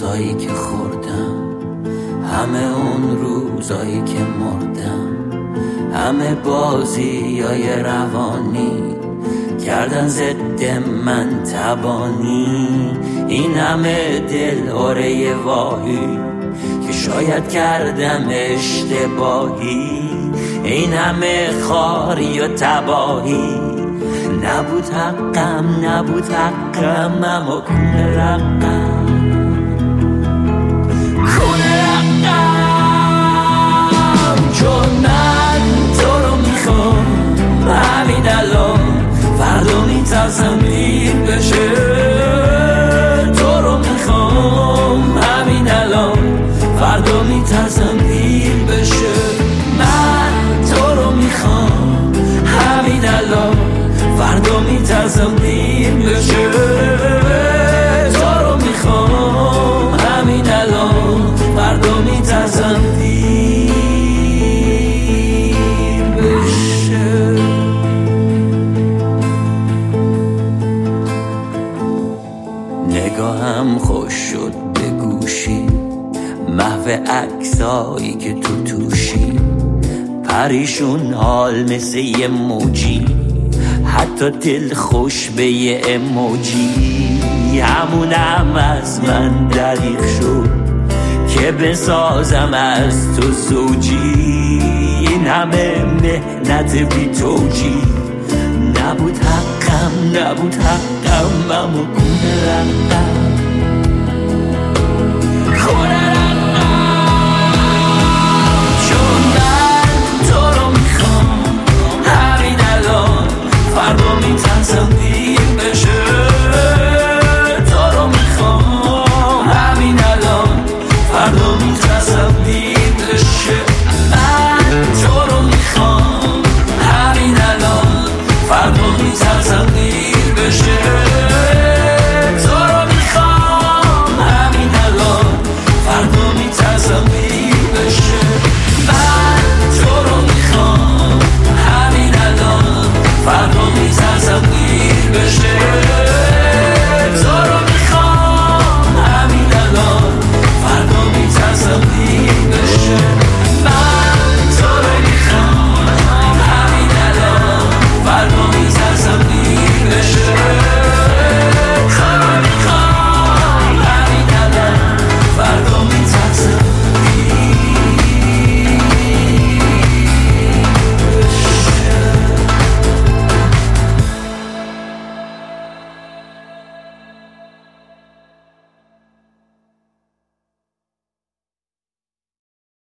غذایی که خوردم، همه اون روزایی که مردم، همه بازیای روانی کردن ضد من تبانی. این همه دل آره واهی که شاید کردم اشتباهی، این همه خاری و تباهی. نبود حقم اما کونه رقم، چون من تو رو میخوام همین الان، فردا میترسم دیر بشه. تو رو میخوام همین الان، فردا میترسم دیر بشه. من تو رو میخوام همین الان، فردا میترسم دیر بشه. تو رو میخوام همین الان، فردا میترسم دیر بشه. نگاهم خوش شد به گوشی، محو عکسایی که تو توشی. پریشون حال مثل یه موجی، حتی دل خوش به یه اموجی. همونم از من دریغ شد که بسازم از تو زوجی. این همه مهنت بی توجی، نبود حقم اما کونه رقم.